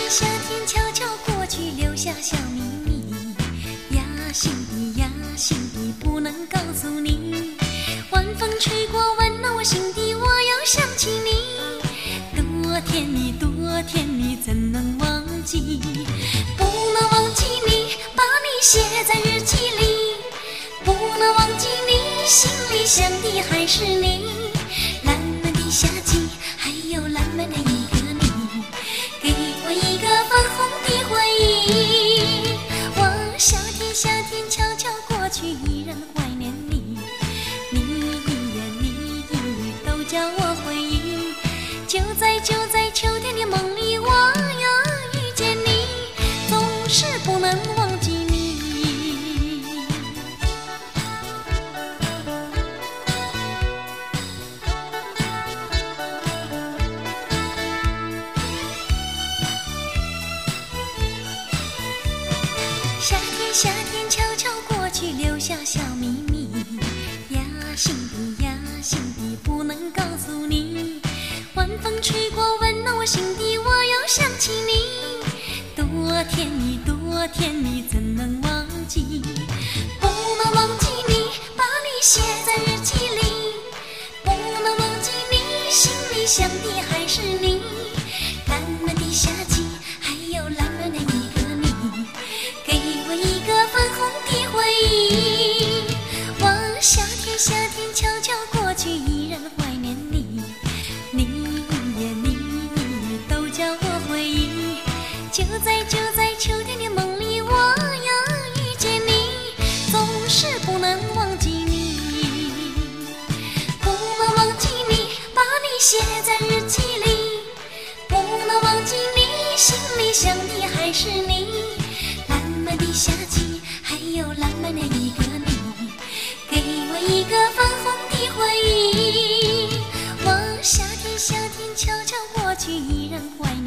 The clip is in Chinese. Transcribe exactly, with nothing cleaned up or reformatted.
夏天悄悄过去，留下小秘密。呀，心底呀，心底不能告诉你。晚风吹过，温暖我心底，我又想起你。多甜蜜，多甜蜜，怎能忘记？不能忘记你，把你写在日记里。不能忘记你，心里想的还是你。蓝蓝的夏季，还有蓝蓝的一个你，给我一个粉红的回忆。我夏天夏天悄悄过去，依然怀念你。你一言你一语都叫我回忆。就在就在秋天的梦里，我又遇见你，总是不能忘记你。夏天夏天悄悄过去，留下小秘密。呀，心底呀，心底不能告诉你。晚风吹过，温暖我心底，我又想起你。多甜蜜，多甜蜜，怎能忘记？不能忘记你，把你写在日记里。不能忘记你，心里想的还是你。蓝蓝的夏季，还有蓝蓝的一个你，给我一个粉红的回忆。我夏天夏天悄悄过去，依然怀念你。你一言你一语都叫我回忆。就在就在秋天的梦里，我又遇见你，总是不能忘记你。不能忘记你，把你写在日记里。不能忘记你，心里想的还是你。蓝蓝的夏季，还有蓝蓝的一个你，给我一个粉红的回忆。我夏天夏天悄悄过去，依然怀念